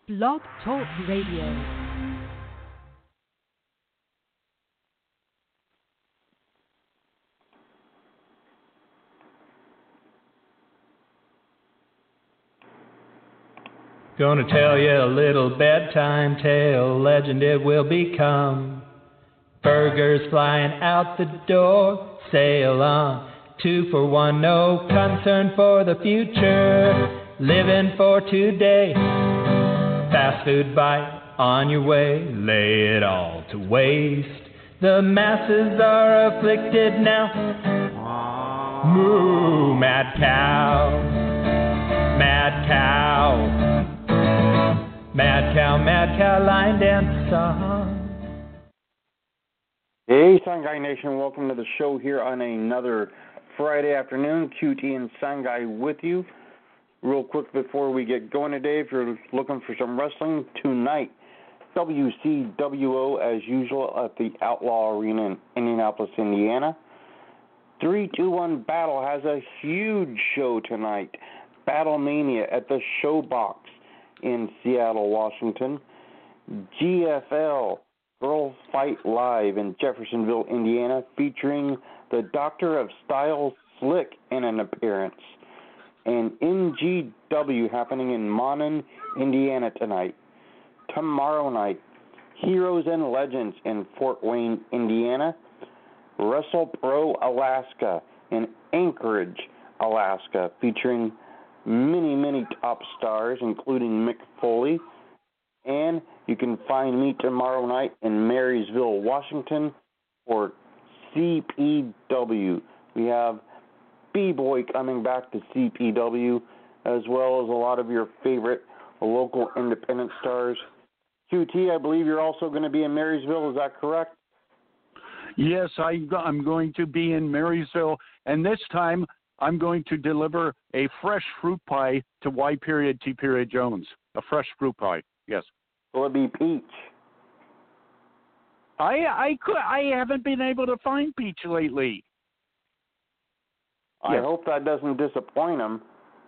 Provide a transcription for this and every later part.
Blog Talk Radio. Gonna tell you a little bedtime tale, legend it will become. Burgers flying out the door, sail on. 2 for 1, no concern for the future. Living for today, fast food bite on your way, lay it all to waste. The masses are afflicted now. Moo, mad cow, mad cow. Mad cow, line dance song. Hey, Sangai Nation, welcome to the show here on another Friday afternoon. QT and Sangai with you. Real quick before we get going today, if you're looking for some wrestling, tonight, WCWO as usual at the Outlaw Arena in Indianapolis, Indiana. 3-2-1 Battle has a huge show tonight. Battlemania at the Showbox in Seattle, Washington. GFL, Girl Fight Live in Jeffersonville, Indiana, featuring the Doctor of Style Slick in an appearance. And NGW happening in Monon, Indiana tonight. Tomorrow night, Heroes and Legends in Fort Wayne, Indiana. WrestlePro Alaska in Anchorage, Alaska, featuring many top stars, including Mick Foley. And you can find me tomorrow night in Marysville, Washington for CPW. We have B-Boy coming back to CPW, as well as a lot of your favorite local independent stars. QT, I believe you're also going to be in Marysville, is that correct? Yes, I'm going to be in Marysville, and this time I'm going to deliver a fresh fruit pie to Y.T. Jones. A fresh fruit pie, yes. Will it be peach? I haven't been able to find peach lately. I hope that doesn't disappoint him.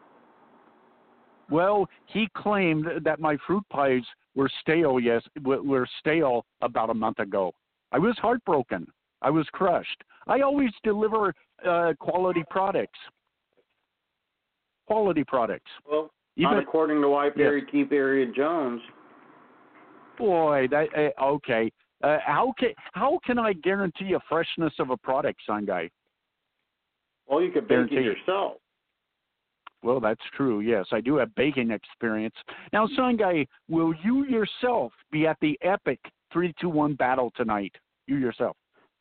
Well, he claimed that my fruit pies were stale. Yes, were stale about a month ago. I was heartbroken. I was crushed. I always deliver quality products. Quality products. Well, not according to Y.T. Jones. Boy, that okay. How can I guarantee a freshness of a product, Sangai? Well, you could bake it yourself. Well, that's true. Yes, I do have baking experience. Now, Sangai, will you yourself be at the epic 3-2-1 battle tonight? You yourself?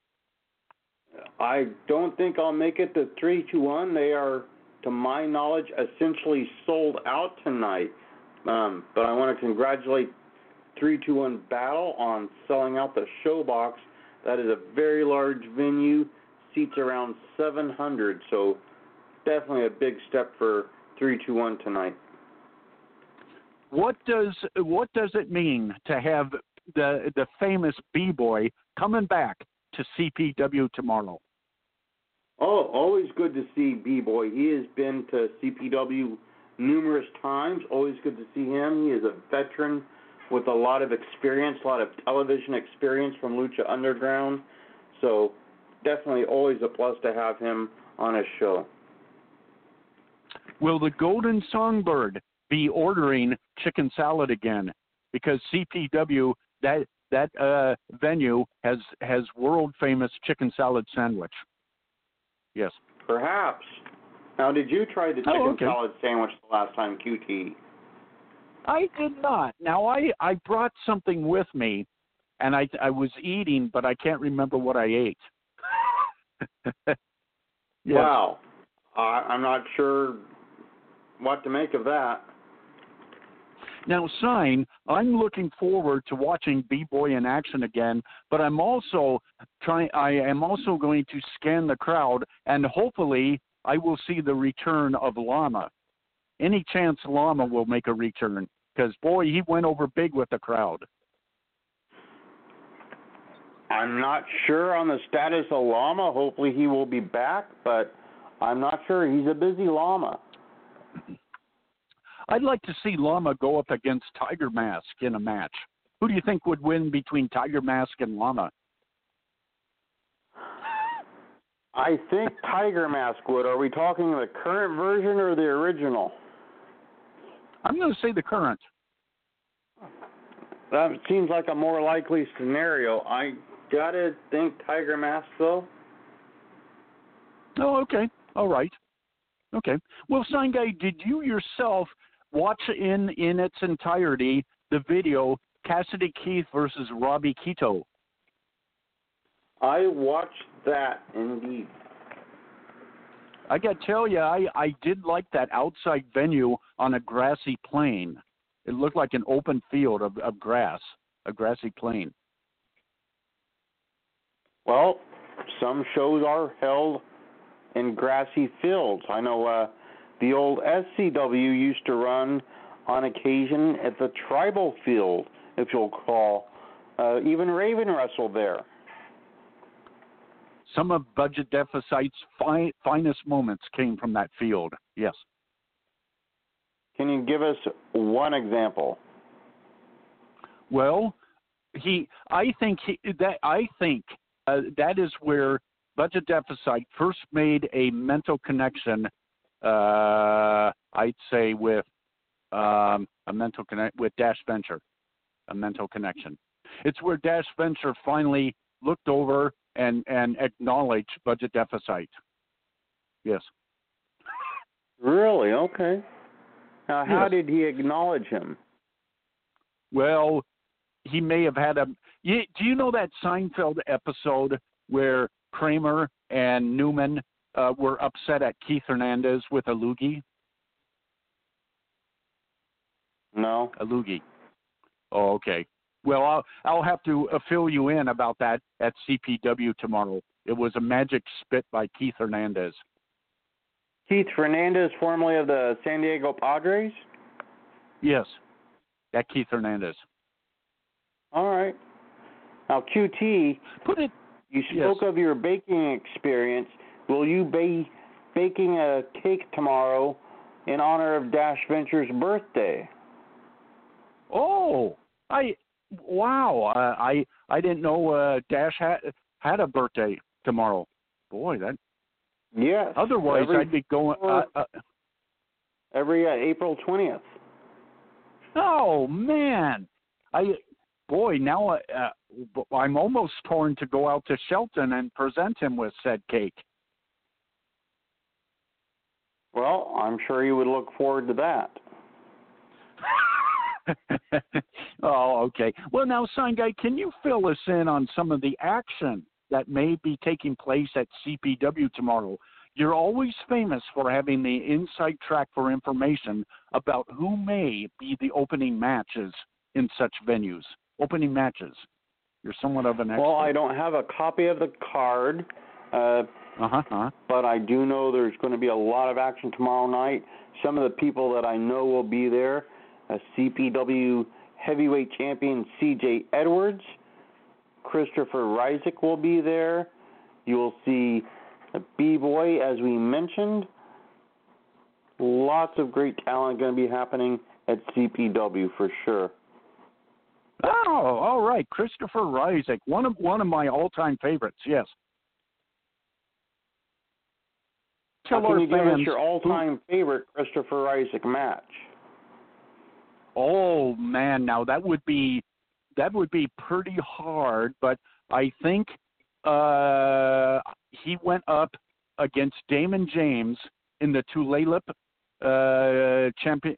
I don't think I'll make it to 3-2-1. They are, to my knowledge, essentially sold out tonight. But I want to congratulate 3-2-1 Battle on selling out the Showbox. That is a very large venue, seats around 700. So definitely a big step for 3-2-1 tonight. What does it mean to have the famous B-Boy coming back to CPW tomorrow? Oh, always good to see B-Boy. He has been to CPW numerous times. Always good to see him. He is a veteran with a lot of experience, a lot of television experience from Lucha Underground. So definitely always a plus to have him on a show. Will the Golden Songbird be ordering chicken salad again? Because CPW, that venue has world famous chicken salad sandwich. Yes. Perhaps. Now, did you try the chicken salad sandwich the last time, QT? I did not. Now, I brought something with me, and I was eating, but I can't remember what I ate. Yes. Wow. I'm not sure what to make of that. Now, I'm looking forward to watching B-Boy in action again, but I am also going to scan the crowd, and hopefully I will see the return of Llama. Any chance Llama will make a return? Because, boy, he went over big with the crowd. I'm not sure on the status of Llama. Hopefully he will be back, but I'm not sure. He's a busy Llama. I'd like to see Lama go up against Tiger Mask in a match. Who do you think would win between Tiger Mask and Lama? I think Tiger Mask would. Are we talking the current version or the original? I'm going to say the current. That seems like a more likely scenario. I gotta think Tiger Mask, though. Oh, okay. All right. Okay. Well, Sign Guy, did you yourself watch in its entirety the video Cassidy Keith versus Robbie Keto? I watched that, indeed. I got to tell you, I did like that outside venue on a grassy plain. It looked like an open field of grass, a grassy plain. Well, some shows are held in grassy fields. I know the old SCW used to run on occasion at the tribal field, if you'll recall. Even Raven wrestled there. Some of Budget Deficit's finest moments came from that field, yes. Can you give us one example? Well, I think that is where Budget Deficit first made a mental connection. I'd say with with Dash Venture, a mental connection. It's where Dash Venture finally looked over and acknowledged Budget Deficit. Yes. Really? Okay. Now, how Yes. did he acknowledge him? Well, he may have had do you know that Seinfeld episode where Kramer and Newman were upset at Keith Hernandez with a loogie? No. A loogie. Oh, okay. Well, I'll have to fill you in about that at CPW tomorrow. It was a magic spit by Keith Hernandez. Keith Hernandez, formerly of the San Diego Padres? Yes, that Keith Hernandez. All right. Now, QT, you spoke of your baking experience. Will you be baking a cake tomorrow in honor of Dash Venture's birthday? Oh, I didn't know Dash had a birthday tomorrow. Boy, that. Yes. Otherwise, I'd be going. Every April 20th. Oh man, now I'm almost torn to go out to Shelton and present him with said cake. Well, I'm sure you would look forward to that. Oh, okay. Well, now, Sign Guy, can you fill us in on some of the action that may be taking place at CPW tomorrow? You're always famous for having the inside track for information about who may be the opening matches in such venues. Opening matches. You're somewhat of an expert. Well, I don't have a copy of the card, but I do know there's going to be a lot of action tomorrow night. Some of the people that I know will be there. CPW heavyweight champion C.J. Edwards, Christopher Ryzik will be there. You will see B-Boy, as we mentioned. Lots of great talent going to be happening at CPW for sure. Oh, all right, Christopher Ryzik, one of my all-time favorites. Yes. Now, can you give us your all-time favorite Christopher Ryzik match? Oh man, now that would be pretty hard, but I think he went up against Damon James in the Tulalip champion.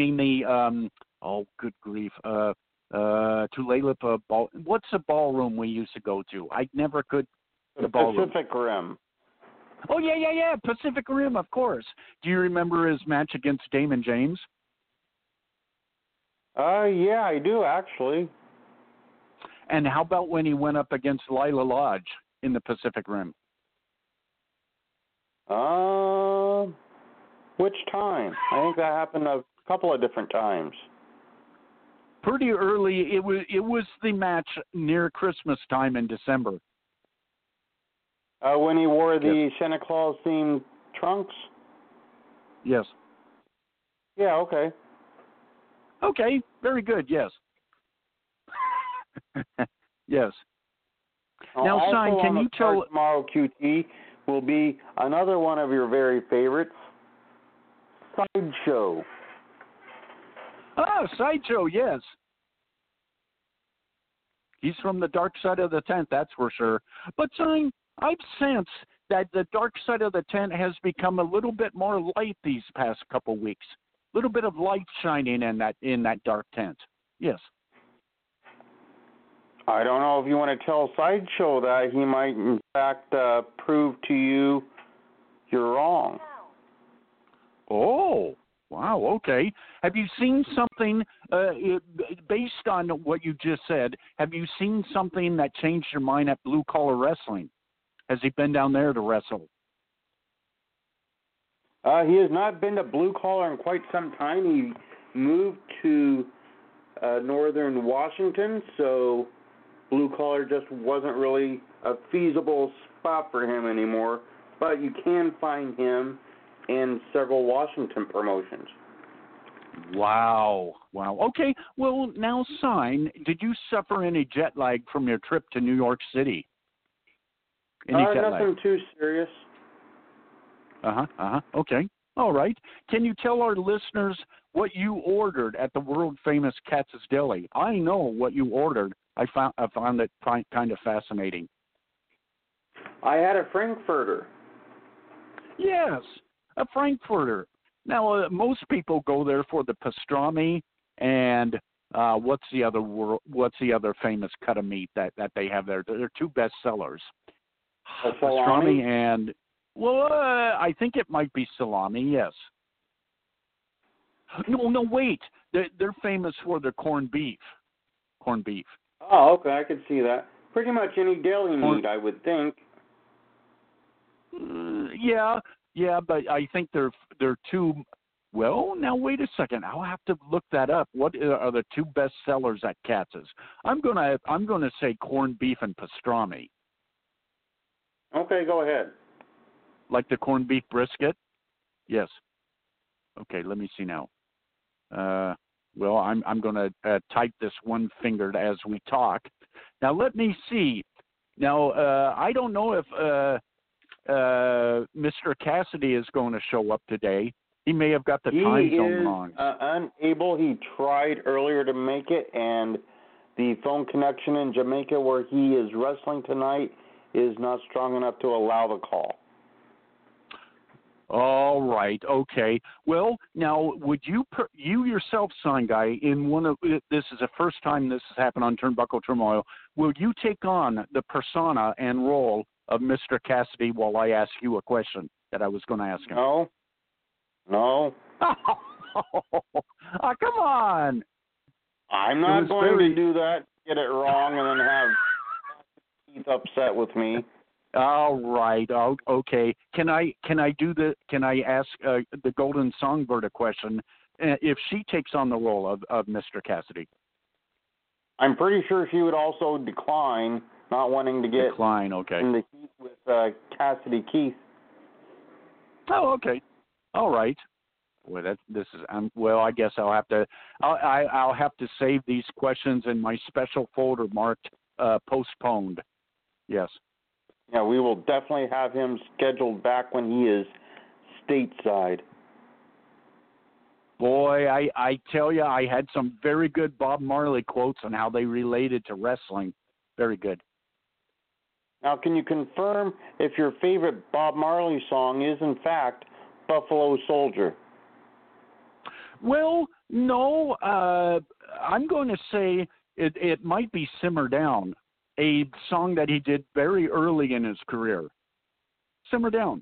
Good grief. Tulalip ball. What's the ballroom we used to go to? I never could. The ballroom. Pacific Rim. Oh yeah. Pacific Rim, of course. Do you remember his match against Damon James? Yeah, I do actually. And how about when he went up against Lila Lodge in the Pacific Rim? Which time? I think that happened a couple of different times. Pretty early. It was the match near Christmas time in December. When he wore the Santa Claus themed trunks? Yes. Yeah, okay. Okay, very good. Yes. Yes. Now, also Sign, can on you the tell? card tomorrow, QT, will be another one of your very favorites, Sideshow. Sideshow, yes. He's from the dark side of the tent, that's for sure. But, Sign, I've sensed that the dark side of the tent has become a little bit more light these past couple weeks. A little bit of light shining in that dark tent. Yes. I don't know if you want to tell Sideshow that. He might, in fact, prove to you you're wrong. Oh, wow, okay. Have you seen something, based on what you just said, have you seen something that changed your mind at Blue Collar Wrestling? Has he been down there to wrestle? He has not been to Blue Collar in quite some time. He moved to northern Washington, so Blue Collar just wasn't really a feasible spot for him anymore. But you can find him in several Washington promotions. Wow. Okay, well, now, Sign, did you suffer any jet lag from your trip to New York City? Any jet lag? Nothing too serious. Okay. All right. Can you tell our listeners what you ordered at the world-famous Katz's Deli? I know what you ordered. I found it kind of fascinating. I had a Frankfurter. Yes, a Frankfurter. Now, most people go there for the pastrami and what's the other famous cut of meat that they have there? They're two best sellers. Pastrami and I think it might be salami. Yes. No, wait. They're famous for their corned beef. Corned beef. Oh, okay, I could see that. Pretty much any deli meat, I would think. Yeah, but I think they're two. Well, now wait a second. I'll have to look that up. What are the two best sellers at Katz's? I'm gonna say corned beef and pastrami. Okay, go ahead. Like the corned beef brisket? Yes. Okay, let me see now. Well, I'm going to type this one-fingered as we talk. Now, let me see. Now, I don't know if Mr. Cassidy is going to show up today. He may have got the time zone wrong. He is unable. He tried earlier to make it, and the phone connection in Jamaica where he is wrestling tonight is not strong enough to allow the call. All right. Okay. Well, now, would you yourself, Sign Guy, in one of this is the first time this has happened on Turnbuckle Turmoil, will you take on the persona and role of Mr. Cassidy while I ask you a question that I was going to ask him? No. Oh, come on. I'm not going to do that, get it wrong, and then have Keith upset with me. All right. Okay. Can I ask the Golden Songbird a question? If she takes on the role of Mr. Cassidy, I'm pretty sure she would also decline, not wanting to get Okay. in the heat with Cassidy Keith. Oh, okay. All right. Well, well, I guess I'll have to save these questions in my special folder marked postponed. Yes. Yeah, we will definitely have him scheduled back when he is stateside. Boy, I tell you, I had some very good Bob Marley quotes on how they related to wrestling. Very good. Now, can you confirm if your favorite Bob Marley song is, in fact, Buffalo Soldier? Well, no. I'm going to say it might be Simmer Down, a song that he did very early in his career. Simmer Down.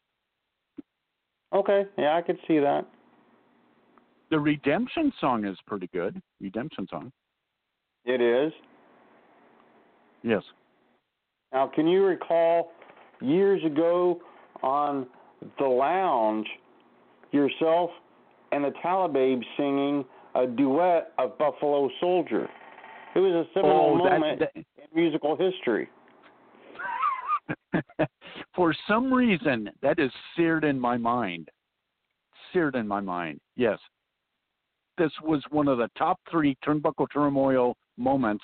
Okay, yeah, I could see that. The Redemption song is pretty good. Redemption song. It is. Yes. Now, can you recall years ago on The Lounge, yourself and the Talibabes singing a duet of Buffalo Soldier? It was a seminal moment in musical history. For some reason, that is seared in my mind. Seared in my mind, yes. this was one of the top 3 Turnbuckle Turmoil moments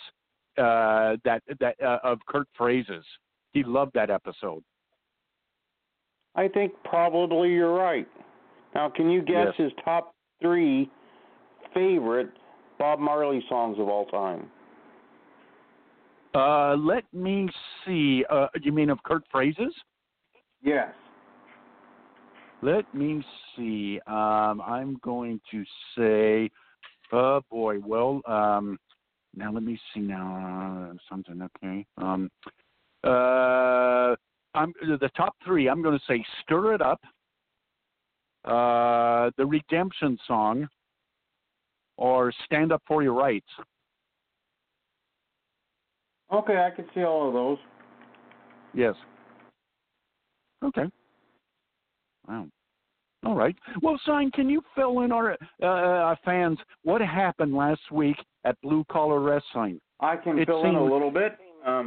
of Kurt Fraze's. He loved that episode. I think probably you're right. Now, can you guess his top 3 favorite Bob Marley songs of all time? Let me see. You mean of Kurt Fraze's? Yes. Let me see. I'm going to say, oh boy. Well, now let me see. Now something. Okay. I'm the top 3. I'm going to say "Stir It Up," the Redemption Song, or "Stand Up for Your Rights." Okay, I can see all of those. Yes. Okay. Wow. All right. Well, Sign, can you fill in our fans what happened last week at Blue Collar Wrestling? I can fill in a little bit.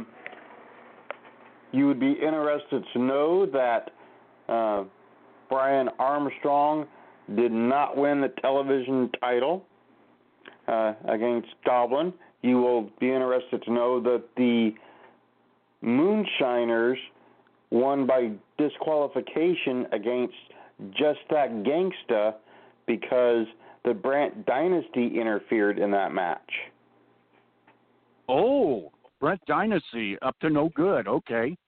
You would be interested to know that Brian Armstrong did not win the television title against Goblin. You will be interested to know that the Moonshiners won by disqualification against Just That Gangsta because the Brant Dynasty interfered in that match. Oh, Brent Dynasty up to no good. Okay.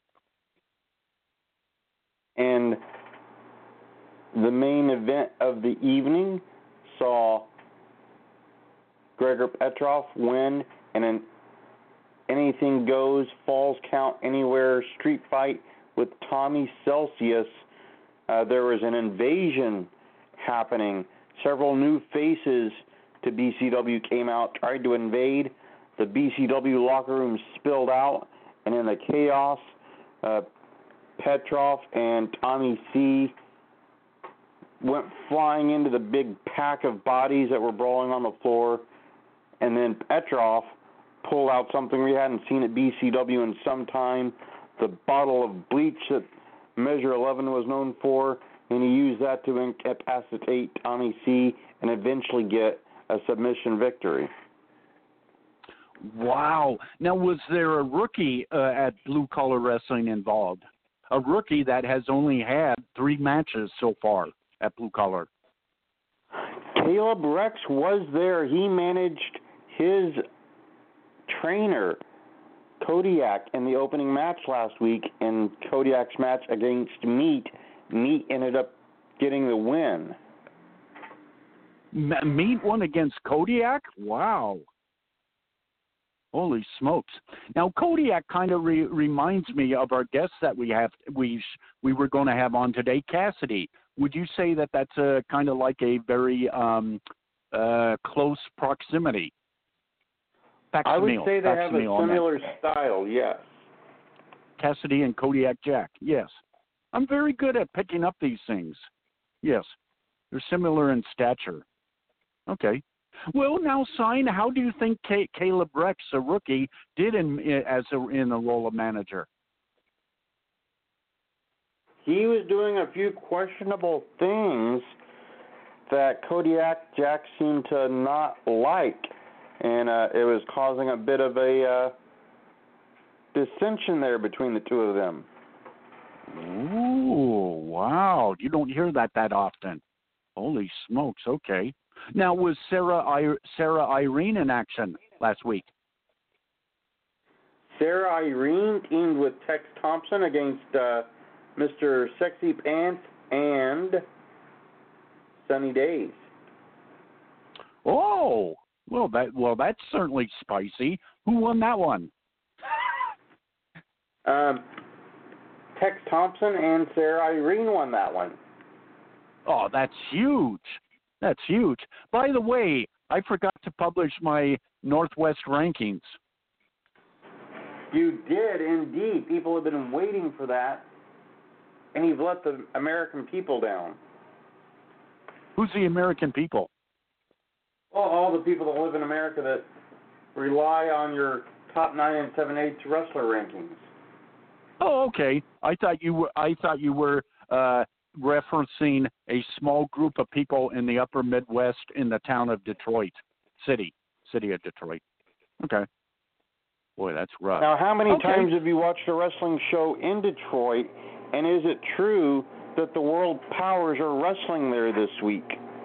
And the main event of the evening saw Gregor Petrov win in an anything goes, falls count anywhere street fight with Tommy Celsius. There was an invasion happening. Several new faces to BCW came out, tried to invade. The BCW locker room spilled out, and in the chaos, Petrov and Tommy C went flying into the big pack of bodies that were brawling on the floor, and then Petrov pulled out something we hadn't seen at BCW in some time, the bottle of bleach that Measure 11 was known for, and he used that to incapacitate Tommy C and eventually get a submission victory. Wow. Now, was there a rookie at Blue Collar Wrestling involved? A rookie that has only had 3 matches so far at Blue Collar. Caleb Rex was there. He managed his trainer, Kodiak, in the opening match last week. In Kodiak's match against Meat, Meat ended up getting the win. Meat won against Kodiak? Wow. Holy smokes. Now, Kodiak kind of reminds me of our guest that we were going to have on today, Cassidy. Would you say that that's kind of like a very close proximity? I would say they have a similar style, yes. Cassidy and Kodiak Jack, yes. I'm very good at picking up these things. Yes, they're similar in stature. Okay. Well, now, Sign, how do you think Caleb Rex, a rookie, did in the role of manager? He was doing a few questionable things that Kodiak Jack seemed to not like, and it was causing a bit of a dissension there between the two of them. Ooh, wow. You don't hear that often. Holy smokes, okay. Now, was Sarah Irene in action last week? Sarah Irene teamed with Tex Thompson against Mr. Sexy Pants and Sunny Days. Oh, well, that's certainly spicy. Who won that one? Tex Thompson and Sarah Irene won that one. Oh, that's huge. That's huge. By the way, I forgot to publish my Northwest rankings. You did, indeed. People have been waiting for that, and you've let the American people down. Who's the American people? Well, all the people that live in America that rely on your top 9 and 7/8 wrestler rankings. Oh, okay. I thought you were referencing a small group of people in the upper Midwest in the town of Detroit, city of Detroit. Okay. Boy, that's rough. Now, how many times have you watched a wrestling show in Detroit, and is it true that the World Powers are wrestling there this week?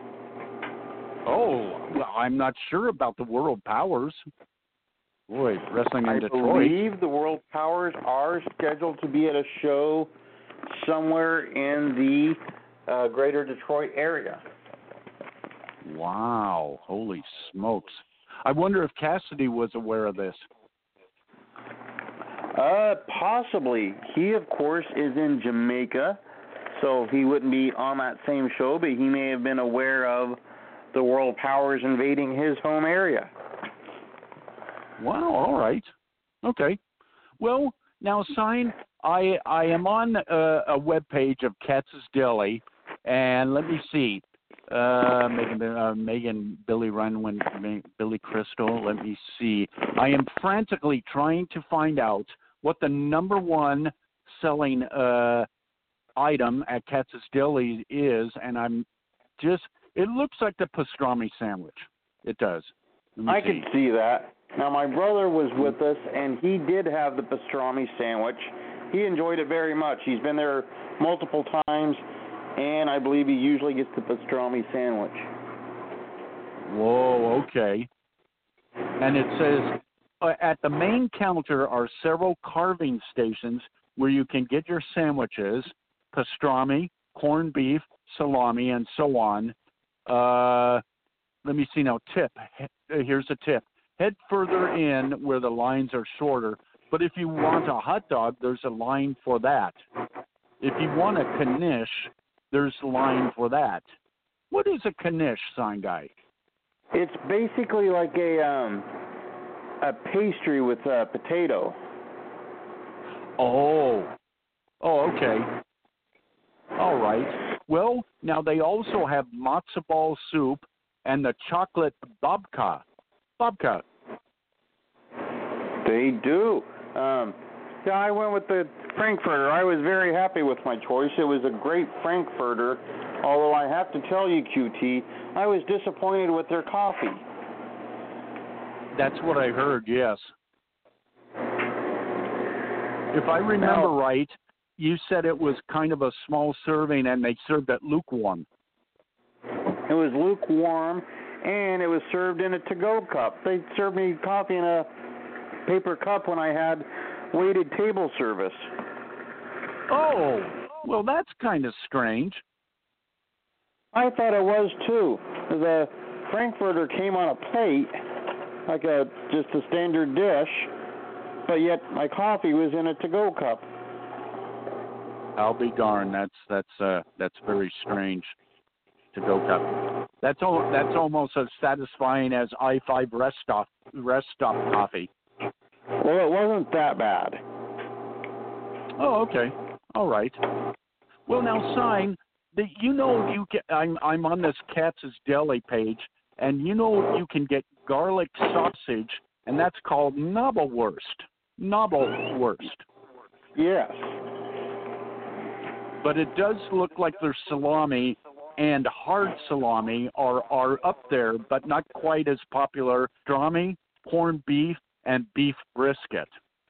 Oh, well, I'm not sure about the World Powers. Boy, wrestling in Detroit. I believe the World Powers are scheduled to be at a show somewhere in the greater Detroit area. Wow, holy smokes. I wonder if Cassidy was aware of this. Possibly. He, of course, is in Jamaica, so he wouldn't be on that same show, but he may have been aware of the World Powers invading his home area. Wow, all right. Okay. Well, now, Sign, I am on a web page of Katz's Deli, and let me see. Megan, Billy Runwin, Billy Crystal, let me see. I am frantically trying to find out what the number one selling item at Katz's Deli is, and it looks like the pastrami sandwich. It does. I can see that. Now, my brother was with us, and he did have the pastrami sandwich. He enjoyed it very much. He's been there multiple times, and I believe he usually gets the pastrami sandwich. Whoa, okay. And it says, at the main counter are several carving stations where you can get your sandwiches, pastrami, corned beef, salami, and so on. Let me see now. Tip. Here's a tip. Head further in where the lines are shorter, but if you want a hot dog, there's a line for that. If you want a knish, there's a line for that. What is a knish, Sign Guy? It's basically like a pastry with potato. Oh, okay. All right. Well, now they also have matzo ball soup and the chocolate babka. They do. Yeah, I went with the Frankfurter. I was very happy with my choice. It was a great Frankfurter, although I have to tell you, QT, I was disappointed with their coffee. That's what I heard, yes. If I remember right, you said it was kind of a small serving and they served it lukewarm. It was lukewarm, and it was served in a to-go cup. They served me coffee in a paper cup when I had waited table service. Oh, well, that's kind of strange. I thought it was, too. The Frankfurter came on a plate, like just a standard dish, but yet my coffee was in a to-go cup. I'll be darned. That's very strange. To-go cup. That's almost as satisfying as I-5 rest stop coffee. Well, it wasn't that bad. Oh, okay. All right. Well, now, Sign, I'm on this Katz's Deli page, and you can get garlic sausage, and that's called Knoblauchwurst. Yes. But it does look like their salami and hard salami are up there, but not quite as popular. Pastrami, corned beef, and beef brisket.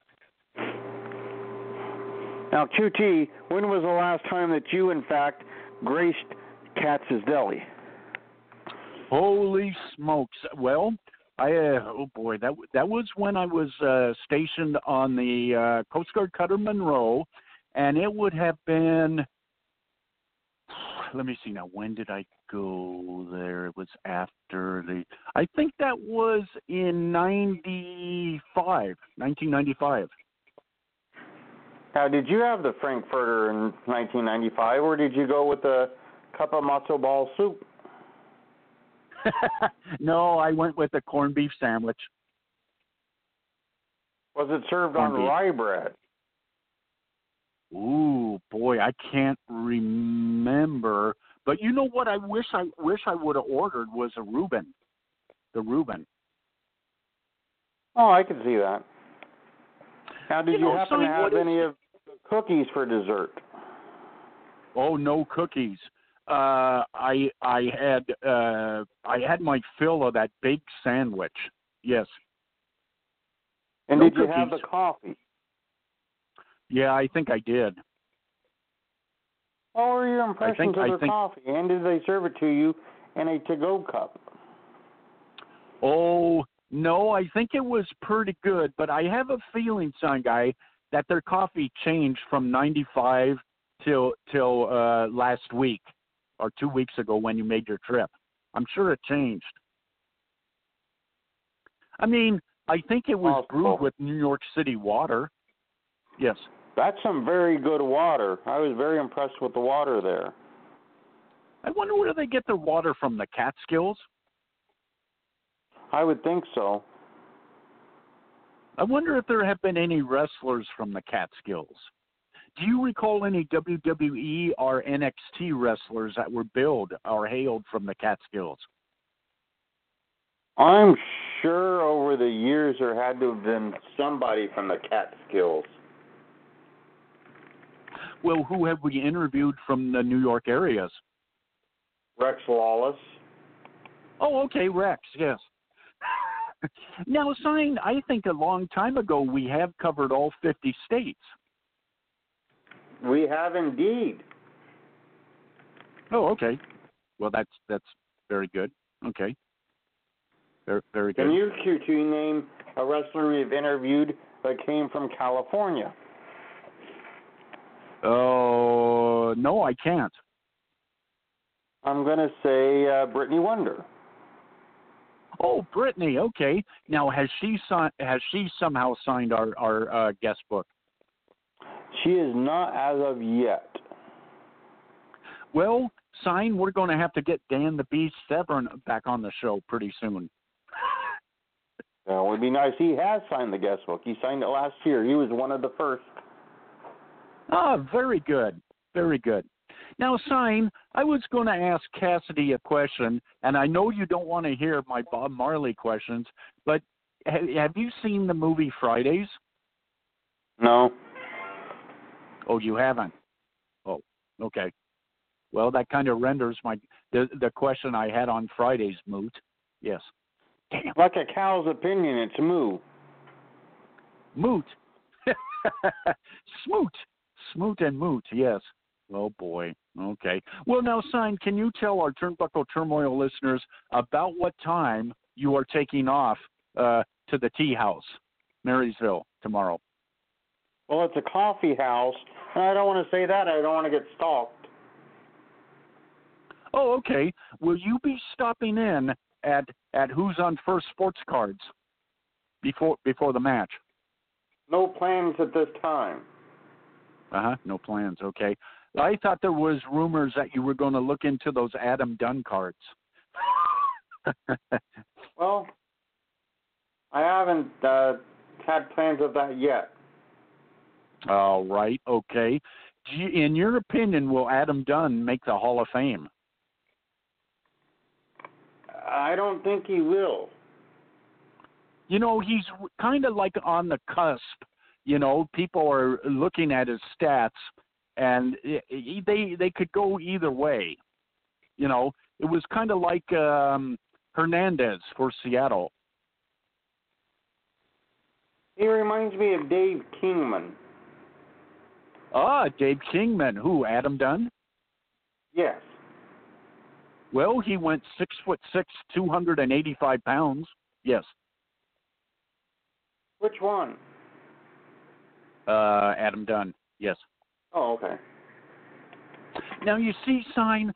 Now, QT, when was the last time that you, in fact, graced Katz's Deli? Holy smokes! Well, that was when I was stationed on the Coast Guard Cutter Monroe, and it would have been. Let me see now. When did I go there? It was after I think that was in 1995. Now, did you have the Frankfurter in 1995, or did you go with the cup of matzo ball soup? No, I went with the corned beef sandwich. Was it served on rye bread? Ooh, boy, I can't remember. But you know what I wish I would have ordered was a Reuben. The Reuben. Oh, I can see that. Now, did you happen to have any of the cookies for dessert? Oh, no cookies. I had my fill of that big sandwich. Yes. And No did you have the cookies. coffee? Yeah, I think I did. What were your impressions of their coffee? And did they serve it to you in a to-go cup? Oh, no, I think it was pretty good, but I have a feeling, son guy, that their coffee changed from 95 till last week or 2 weeks ago when you made your trip. I'm sure it changed. I mean, I think it was brewed with New York City water. Yes. That's some very good water. I was very impressed with the water there. I wonder where they get their water from, the Catskills? I would think so. I wonder if there have been any wrestlers from the Catskills. Do you recall any WWE or NXT wrestlers that were billed or hailed from the Catskills? I'm sure over the years there had to have been somebody from the Catskills. Well, who have we interviewed from the New York areas? Rex Lawless. Oh, okay, Rex, yes. Now, Sign, I think a long time ago we have covered all 50 states. We have indeed. Oh, okay. Well, that's very good. Okay. Very, very good. Can you, QT, name a wrestler we've interviewed that came from California? Oh, no, I can't. I'm going to say Brittany Wonder. Oh, Brittany. Okay. Now, has she somehow signed our guest book? She is not as of yet. Well, Sign, we're going to have to get Dan the Beast Severn back on the show pretty soon. That would be nice. He has signed the guest book. He signed it last year. He was one of the first. Oh, very good. Very good. Now, Sign, I was going to ask Cassidy a question, and I know you don't want to hear my Bob Marley questions, but have you seen the movie Fridays? No. Oh, you haven't? Oh, okay. Well, that kind of renders the question I had on Fridays moot. Yes. Damn. Like a cow's opinion, it's moo. Moot. Smoot. Smoot and moot, yes. Oh, boy. Okay. Well, now, Sign, can you tell our Turnbuckle Turmoil listeners about what time you are taking off to the tea house, Marysville, tomorrow? Well, it's a coffee house, and I don't want to say that. I don't want to get stalked. Oh, okay. Will you be stopping in at Who's on First Sports Cards before the match? No plans at this time. No plans. Okay. I thought there was rumors that you were going to look into those Adam Dunn cards. Well, I haven't had plans of that yet. All right. Okay. In your opinion, will Adam Dunn make the Hall of Fame? I don't think he will. You know, he's kind of like on the cusp. You know, people are looking at his stats, and they could go either way. You know, it was kind of like Hernandez for Seattle. He reminds me of Dave Kingman. Ah, Dave Kingman. Who, Adam Dunn? Yes. Well, he went 6'6", 285 pounds. Yes. Which one? Adam Dunn. Yes. Oh, okay. Now you see, Sign.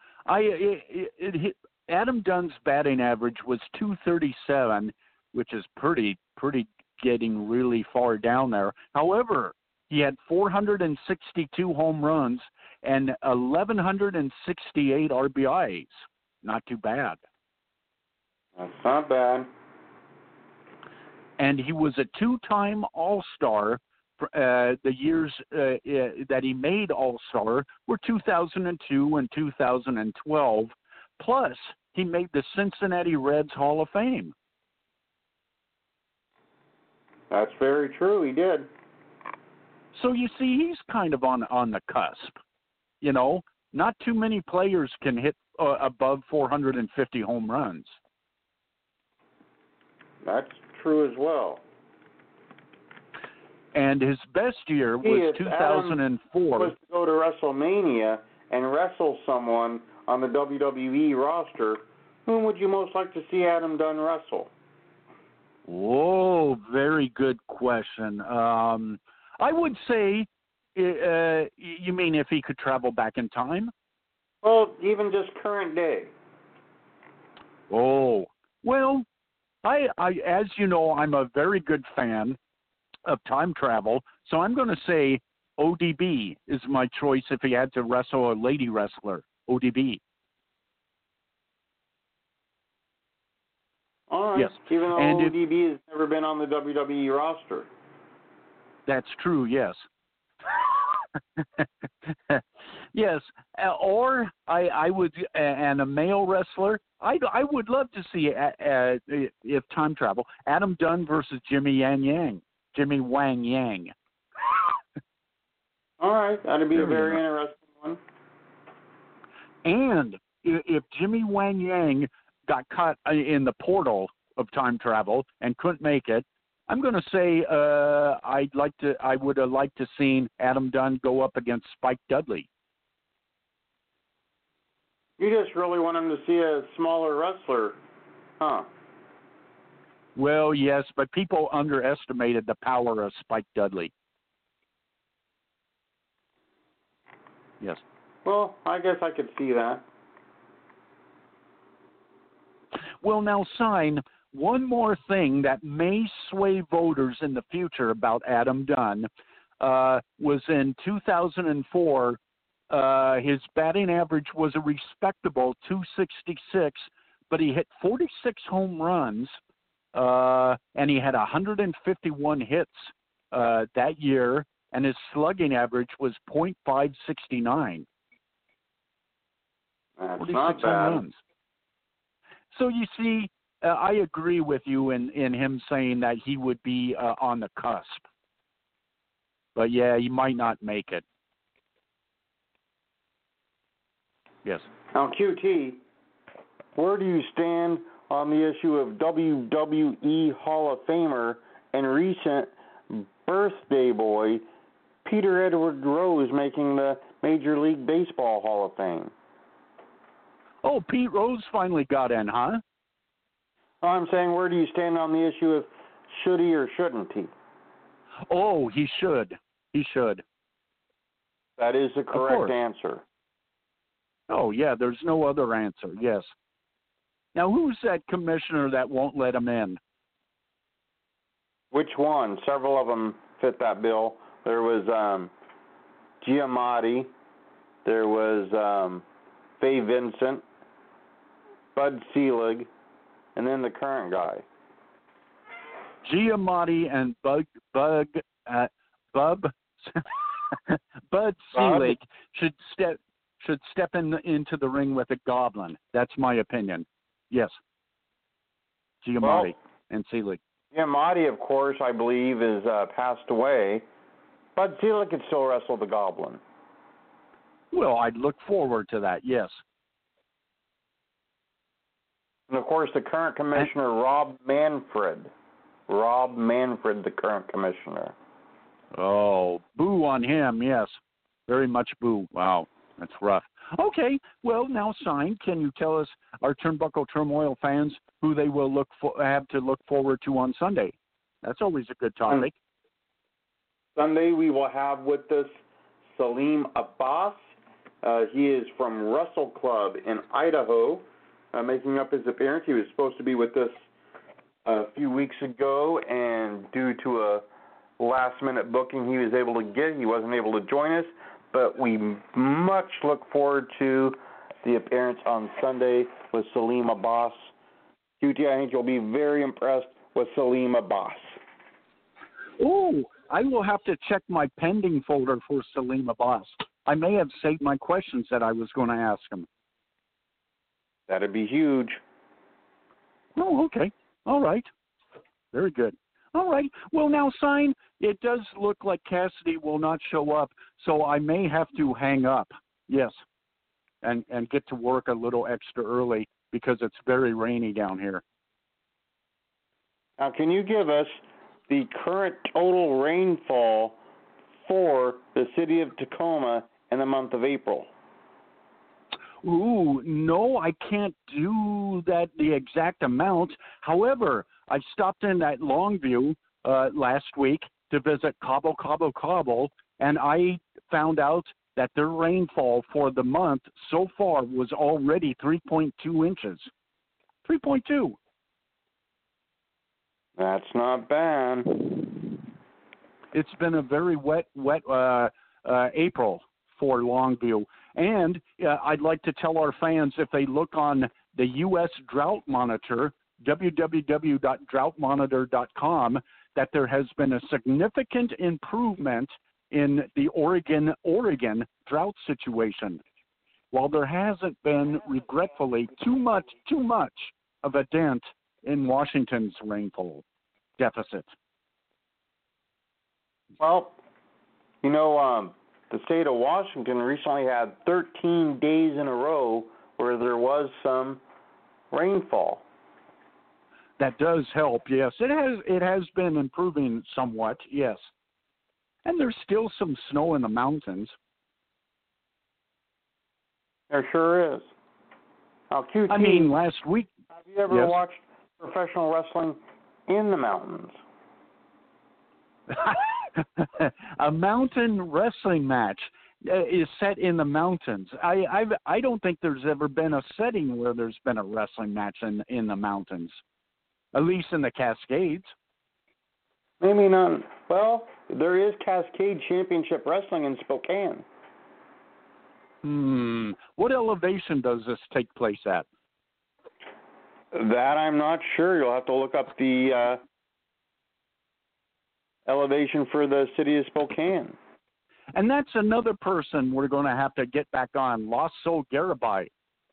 Adam Dunn's batting average was .237, which is pretty getting really far down there. However, he had 462 home runs and 1,168 RBIs. Not too bad. That's not bad. And he was a two-time All-Star. The years that he made All-Star were 2002 and 2012. Plus, he made the Cincinnati Reds Hall of Fame. That's very true. He did. So you see, he's kind of on the cusp. You know, not too many players can hit above 450 home runs. That's true as well. And his best year was If Adam 2004. was to go to WrestleMania and wrestle someone on the WWE roster, whom would you most like to see Adam Dunn wrestle? Whoa, very good question. I would say, you mean if he could travel back in time? Well, even just current day. Oh, well, I as you know, I'm a very good fan of time travel, so I'm going to say ODB is my choice if he had to wrestle a lady wrestler. ODB. All right. Yes. Even though And ODB has never been on the WWE roster. That's true, yes. Yes, or I would, and a male wrestler, I would love to see, if time travel, Adam Dunn versus Jimmy Wang Yang. All right. That'd be There a we very go. interesting one. And if Jimmy Wang Yang got caught in the portal of time travel and couldn't make it, I'm going to say I would have liked to seen Adam Dunn go up against Spike Dudley. You just really want him to see a smaller wrestler, huh? Well, yes, but people underestimated the power of Spike Dudley. Yes. Well, I guess I could see that. Well, now, Sign, one more thing that may sway voters in the future about Adam Dunn was in 2004, his batting average was a respectable .266, but he hit 46 home runs, and he had 151 hits that year, and his slugging average was .569. That's 46 not home bad. runs. So you see, I agree with you in him saying that he would be on the cusp. But yeah, he might not make it. Yes. Now, QT, where do you stand on the issue of WWE Hall of Famer and recent birthday boy Peter Edward Rose making the Major League Baseball Hall of Fame? Oh, Pete Rose finally got in, huh? I'm saying, where do you stand on the issue of should he or shouldn't he? Oh, he should. He should. That is the correct course. answer. Oh, yeah, there's no other answer, yes. Now, who's that commissioner that won't let him in? Which one? Several of them fit that bill. There was Giamatti. There was Fay Vincent, Bud Selig, and then the current guy. Giamatti and Bud Selig should step into the ring with a goblin. That's my opinion. Yes. Giamatti and Selig. Giamatti, of course, I believe, is passed away. Bud Selig could still wrestle the goblin. Well, I'd look forward to that, yes. And, of course, the current commissioner, Rob Manfred. Rob Manfred, the current commissioner. Oh, boo on him, yes. Very much boo. Wow, that's rough. Okay, well, now, Sign, can you tell us, our Turnbuckle Turmoil fans, who they will have to look forward to on Sunday? That's always a good topic. Sunday, we will have with us Salim Abbas. He is from Russell Club in Idaho, making up his appearance. He was supposed to be with us a few weeks ago, and due to a last-minute booking he was able to get, he wasn't able to join us. But we much look forward to the appearance on Sunday with Salim Abbas. QT, I think you'll be very impressed with Salim Abbas. Oh, I will have to check my pending folder for Salim Abbas. I may have saved my questions that I was going to ask him. That'd be huge. Oh, okay. All right. Very good. All right. Well, now, Sign, it does look like Cassidy will not show up, so I may have to hang up. Yes. and get to work a little extra early because it's very rainy down here. Now, can you give us the current total rainfall for the city of Tacoma in the month of April? Ooh, no, I can't do that, the exact amount. However, I stopped in at Longview last week to visit Cabo Cabo Cabo, and I found out that their rainfall for the month so far was already 3.2 inches. 3.2. That's not bad. It's been a very wet April for Longview. And I'd like to tell our fans, if they look on the U.S. Drought Monitor, www.droughtmonitor.com, that there has been a significant improvement in the Oregon drought situation. While there hasn't been, regretfully, too much of a dent in Washington's rainfall deficit. Well, you know, the state of Washington recently had 13 days in a row where there was some rainfall. That does help, yes. It has been improving somewhat, yes. And there's still some snow in the mountains. There sure is. Now, QT, I mean, last week. have you ever watched professional wrestling in the mountains? A mountain wrestling match is set in the mountains. I don't think there's ever been a setting where there's been a wrestling match in the mountains, at least in the Cascades. Maybe not. Well, there is Cascade Championship Wrestling in Spokane. What elevation does this take place at? That I'm not sure. You'll have to look up the elevation for the city of Spokane. And that's another person we're going to have to get back on, Lasso Garibay.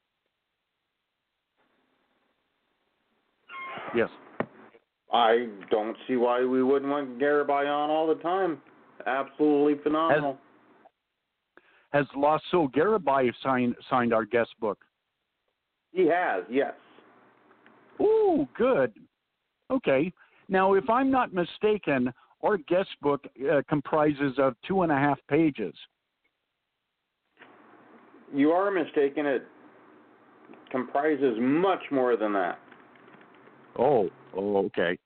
Yes. I don't see why we wouldn't want Garibay on all the time. Absolutely phenomenal. Has Lasso Garibay signed our guest book? He has, yes. Ooh, good. Okay. Now, if I'm not mistaken, our guest book comprises of 2.5 pages. You are mistaken. It comprises much more than that. Oh, okay.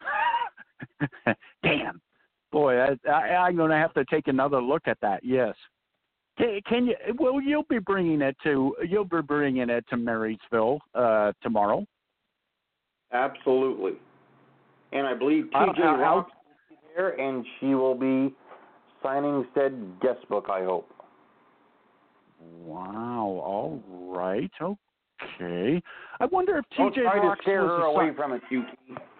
Damn. Boy, I'm going to have to take another look at that. Yes. Can you? Well, you'll be bringing it to Marysville tomorrow. Absolutely. And I believe TJ Rock will be there, and she will be signing said guest book, I hope. Wow. All right. Okay. I wonder if Don't TJ try Rock to scare her away from it, QT.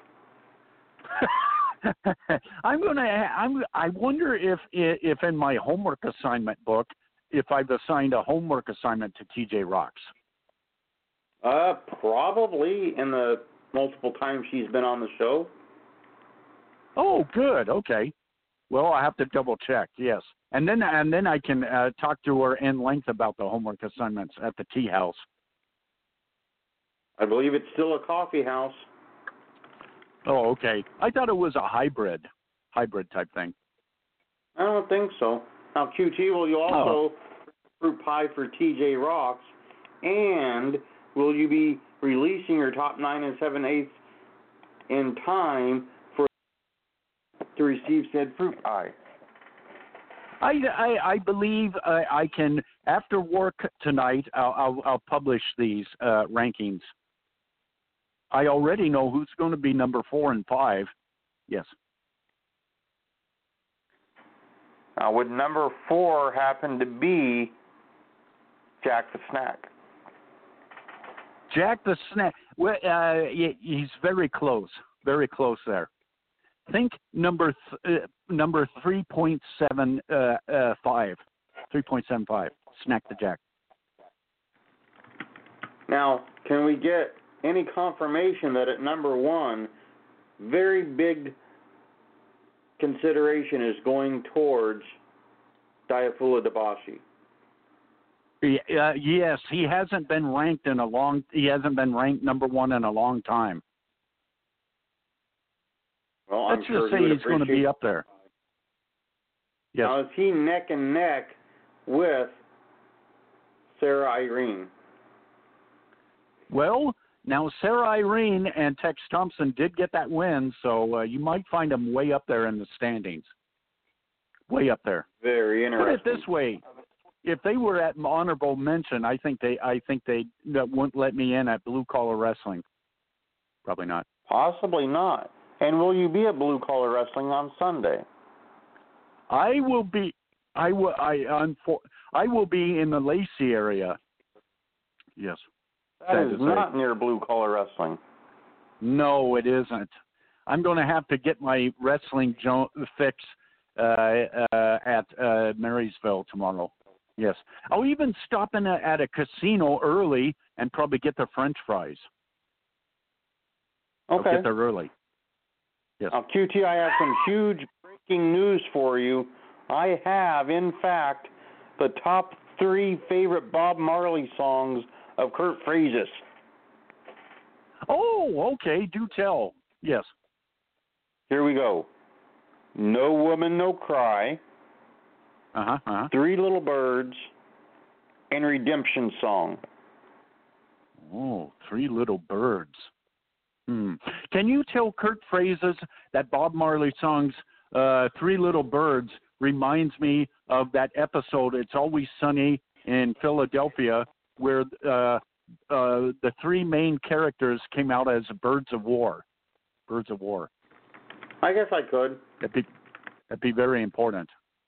I wonder if in my homework assignment book, if I've assigned a homework assignment to TJ Rocks. Probably in the multiple times she's been on the show. Oh, good. Okay. Well, I have to double check. Yes, and then I can talk to her in length about the homework assignments at the tea house. I believe it's still a coffee house. Oh, okay. I thought it was a hybrid type thing. I don't think so. Now, QT, will you also fruit pie for TJ Rocks, and will you be releasing your top 9 7/8 in time to receive said fruit pie? I believe I can, after work tonight. I'll publish these rankings. I already know who's going to be number 4 and 5. Yes. Now, would number 4 happen to be Jack the Snack? Jack the Snack. Well, he's very close there. Think number 3.75, 3.75. Snack the Jack. Now, can we get any confirmation that at number 1, very big consideration is going towards Diafula Dabashi? Yes, he hasn't been ranked He hasn't been ranked number one in a long time. Well, Let's I'm sure just say he's going to be up there. Yes. Now, is he neck and neck with Sarah Irene? Well, now Sarah Irene and Tex Thompson did get that win, so you might find them way up there in the standings. Way up there. Very interesting. Put it this way: if they were at honorable mention, I think they wouldn't let me in at Blue Collar Wrestling. Probably not. Possibly not. And will you be at Blue Collar Wrestling on Sunday? I will be. I will be in the Lacey area. Yes. That is not near Blue Collar Wrestling. No, it isn't. I'm going to have to get my wrestling fix at Marysville tomorrow. Yes. I'll even stop in at a casino early and probably get the French fries. Okay. I'll get there early. Yes. Now, QT, I have some huge breaking news for you. I have, in fact, the top 3 favorite Bob Marley songs of Kurt Frazius. Oh, okay. Do tell. Yes. Here we go. No Woman, No Cry. Three Little Birds, and Redemption Song. Oh, Three Little Birds. Can you tell Kurt Frazius that Bob Marley song's Three Little Birds reminds me of that episode, It's Always Sunny in Philadelphia, where the 3 main characters came out as birds of war. Birds of war. I guess I could. That'd be very important.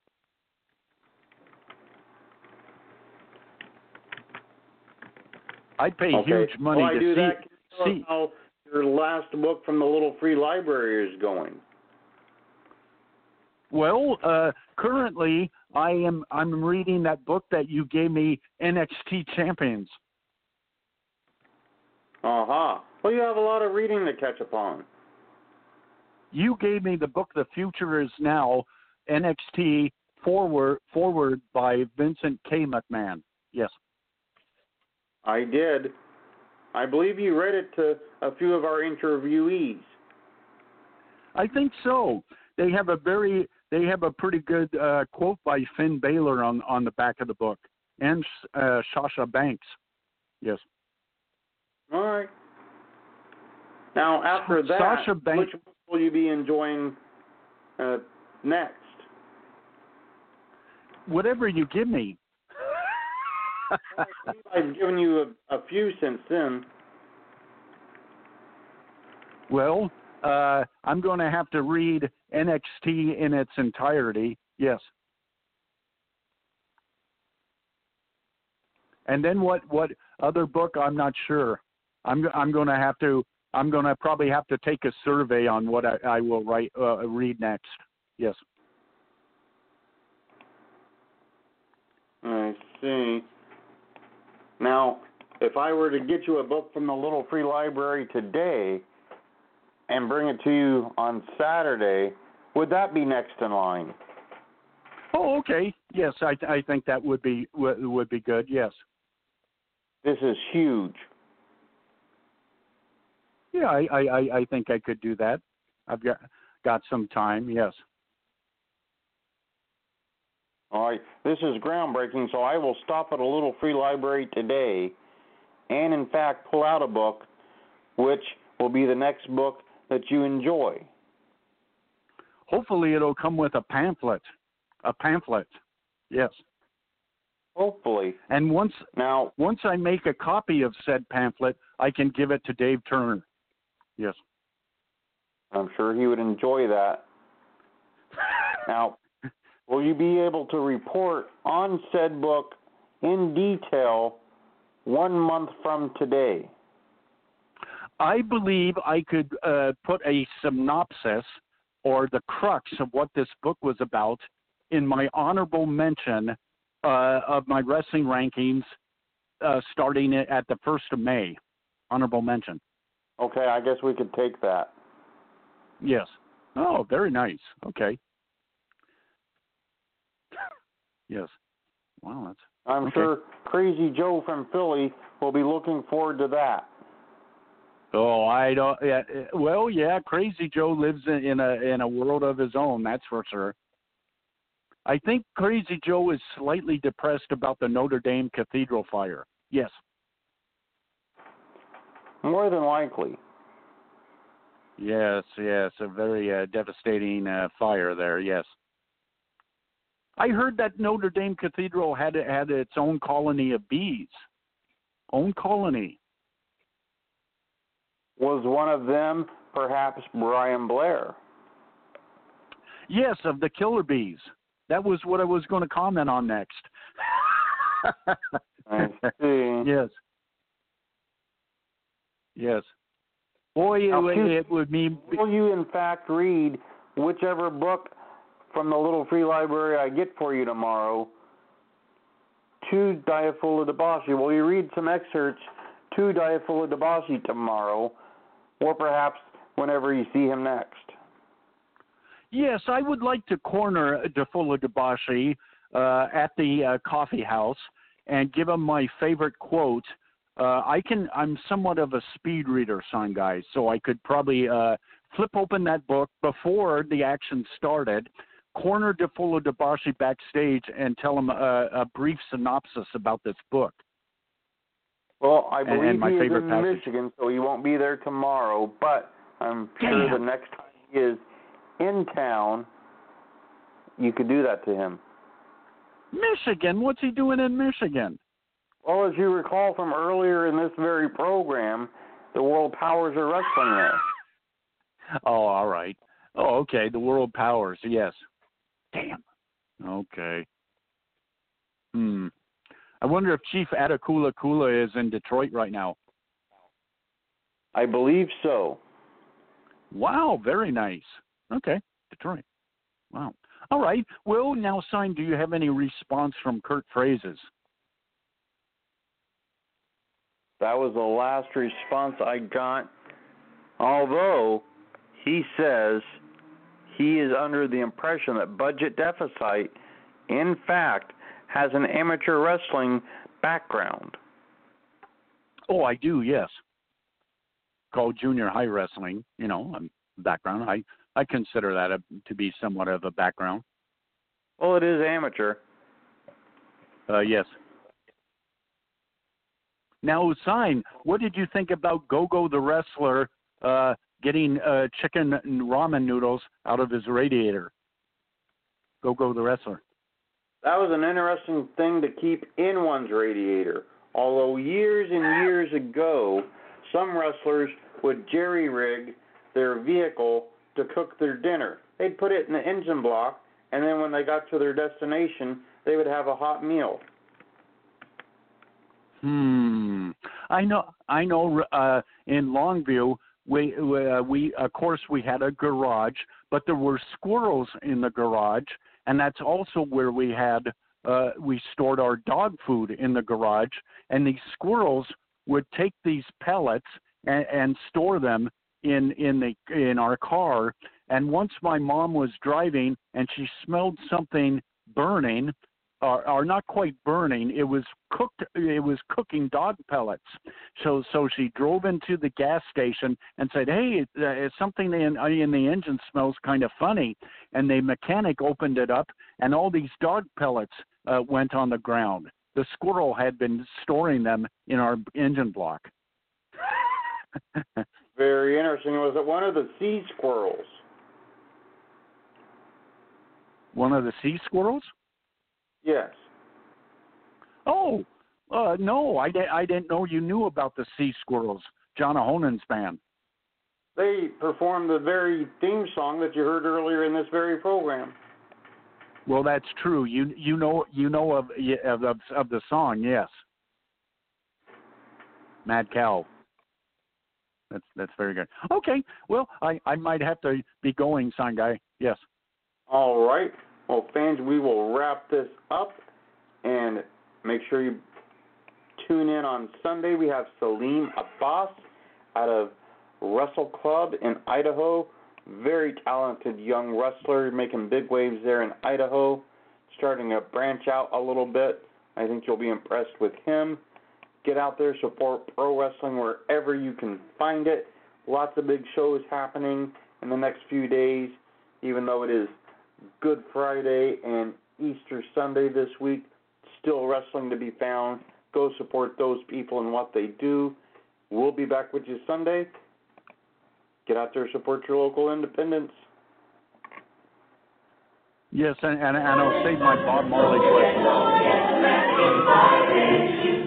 I'd pay huge money to see how your last book from the Little Free Library is going. Well, currently I'm reading that book that you gave me, NXT Champions. Well, you have a lot of reading to catch up on. You gave me the book The Future Is Now, NXT forward by Vincent K. McMahon. Yes. I did. I believe you read it to a few of our interviewees. I think so. They have a pretty good quote by Finn Balor on the back of the book, and Sasha Banks. Yes. All right. Now, after that, which book will you be enjoying next? Whatever you give me. I've given you a few since then. Well, I'm going to have to read NXT in its entirety. Yes. And then what other book? I'm not sure. I'm going to probably have to take a survey on what I will read next. Yes. I see. Now, if I were to get you a book from the Little Free Library today and bring it to you on Saturday, would that be next in line? Oh, okay. Yes, I think that would be good. Yes. This is huge. Yeah, I think I could do that. I've got some time. Yes. All right. This is groundbreaking, so I will stop at a Little Free Library today and, in fact, pull out a book, which will be the next book that you enjoy. Hopefully it'll come with a pamphlet. Yes. Hopefully. And once I make a copy of said pamphlet, I can give it to Dave Turner. Yes. I'm sure he would enjoy that. Now, will you be able to report on said book in detail 1 month from today? I believe I could put a synopsis or the crux of what this book was about in my honorable mention of my wrestling rankings starting at the 1st of May. Honorable mention. Okay, I guess we could take that. Yes. Oh, very nice. Okay. Yes. Wow, that's... I'm sure Crazy Joe from Philly will be looking forward to that. Oh, I don't. Yeah, well, yeah, Crazy Joe lives in a world of his own. That's for sure. I think Crazy Joe is slightly depressed about the Notre Dame Cathedral fire. Yes. More than likely. Yes, a very devastating fire there. Yes. I heard that Notre Dame Cathedral had its own colony of bees. Own colony. Was one of them perhaps Brian Blair? Yes, of the killer bees. That was what I was going to comment on next. I see. Yes. Boy, Now, it would mean... Will you, in fact, read whichever book from the little free library I get for you tomorrow to Diafula DeBossi? Will you read some excerpts to Diafula DeBossi tomorrow, or perhaps whenever you see him next? Yes, I would like to corner Diafula DeBossi at the coffee house and give him my favorite quote. I'm somewhat of a speed reader, son, guys, so I could probably flip open that book before the action started, corner Diafula DeBossi backstage, and tell him a brief synopsis about this book. Well, I believe and my he is favorite in passage. Michigan, so he won't be there tomorrow, but I'm sure the next time he is in town, you could do that to him. Michigan? What's he doing in Michigan? Well, as you recall from earlier in this very program, the World Powers are wrestling there. Oh, all right. Oh, okay. The World Powers, yes. Damn. Okay. I wonder if Chief Atakula Kula is in Detroit right now. I believe so. Wow, very nice. Okay, Detroit. Wow. All right. Well, now, Sign, do you have any response from Kurt Phrases? That was the last response I got. Although he says he is under the impression that Budget Deficit, in fact, has an amateur wrestling background. Oh, I do, yes. Called junior high wrestling, background. I consider that to be somewhat of a background. Well, it is amateur. Yes. Now, Sign, what did you think about Gogo the wrestler getting chicken and ramen noodles out of his radiator? Gogo the wrestler. That was an interesting thing to keep in one's radiator. Although years and years ago, some wrestlers would jerry-rig their vehicle to cook their dinner. They'd put it in the engine block, and then when they got to their destination, they would have a hot meal. I know. In Longview, we of course we had a garage, but there were squirrels in the garage, and that's also where we stored our dog food in the garage. And these squirrels would take these pellets and store them in our car. And once my mom was driving and she smelled something burning, or not quite burning, it was cooking dog pellets. So she drove into the gas station and said, "Hey, something in the engine smells kind of funny." And the mechanic opened it up, and all these dog pellets went on the ground. The squirrel had been storing them in our engine block. Very interesting. Was it one of the sea squirrels? One of the sea squirrels? Yes. Oh, no, I didn't know you knew about the sea squirrels, John Honen's band. They performed the very theme song that you heard earlier in this very program. Well, that's true. You know of the song, yes. Mad Cow. That's very good. Okay, well, I might have to be going, Sign Guy. Yes. All right. Well, fans, we will wrap this up, and make sure you tune in on Sunday. We have Salim Abbas out of Wrestle Club in Idaho. Very talented young wrestler, making big waves there in Idaho, starting to branch out a little bit I think you'll be impressed with him. Get out there, support pro wrestling wherever you can find it. Lots of big shows happening in the next few days, even though it is Good Friday and Easter Sunday this week. Still wrestling to be found. Go support those people and what they do. We'll be back with you Sunday. Get out there, support your local independents. Yes, and I'll save my Bob Marley question.